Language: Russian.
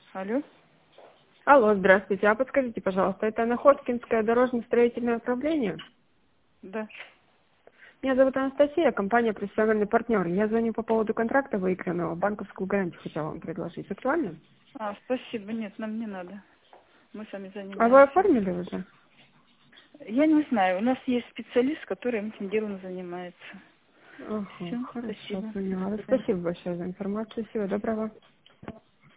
Алло? Алло, здравствуйте. А подскажите, пожалуйста, это Находкинское дорожно-строительное управление? Да. Меня зовут Анастасия, компания «Профессиональный партнер». Я звоню по поводу контракта выигранного, банковскую гарантию хотела вам предложить. Актуально? Спасибо. Нет, нам не надо. Мы сами А вы занимаемся. оформили уже? Я не знаю. У нас есть специалист, который этим делом занимается. Ага, Все. хорошо, Спасибо. До поняла. свидания. Спасибо большое за информацию. Всего доброго.